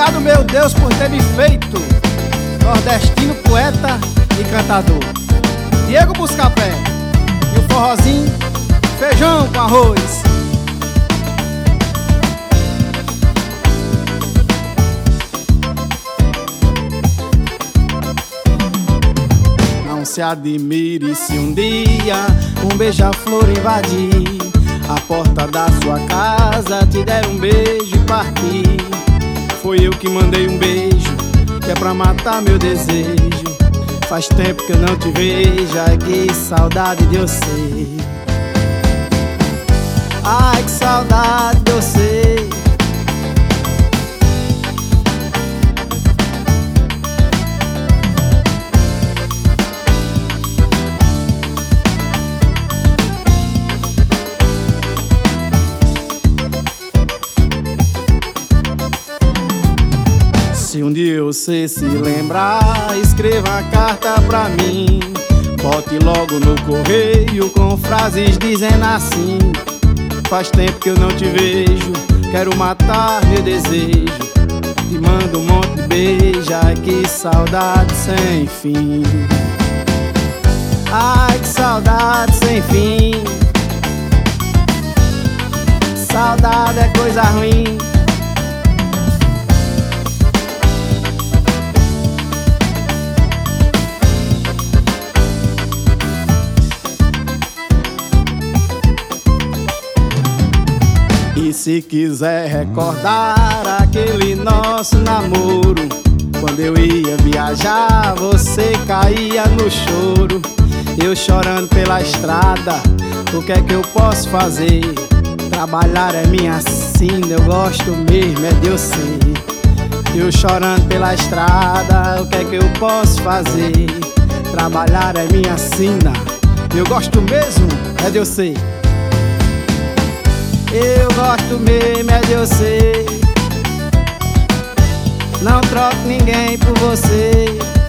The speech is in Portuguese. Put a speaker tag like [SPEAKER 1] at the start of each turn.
[SPEAKER 1] Obrigado, meu Deus, por ter me feito nordestino, poeta e cantador. Diego Buscapé e o forrozinho, feijão com arroz. Não se admire se um dia um beija-flor invadir a porta da sua casa, te der um beijo e partir. Foi eu que mandei um beijo, que é pra matar meu desejo. Faz tempo que eu não te vejo, ai que saudade de você. Ai que saudade de você. Se um dia você se lembrar, escreva a carta pra mim. Bote logo no correio com frases dizendo assim: faz tempo que eu não te vejo, quero matar meu desejo. Te mando um monte de beijo, ai que saudade sem fim. Ai que saudade sem fim. Saudade é coisa ruim. E se quiser recordar aquele nosso namoro, quando eu ia viajar, você caía no choro. Eu chorando pela estrada, o que é que eu posso fazer? Trabalhar é minha sina, eu gosto mesmo é de você. Eu chorando pela estrada, o que é que eu posso fazer? Trabalhar é minha sina, eu gosto mesmo é de você. Eu gosto mesmo é de você. Não troco ninguém por você.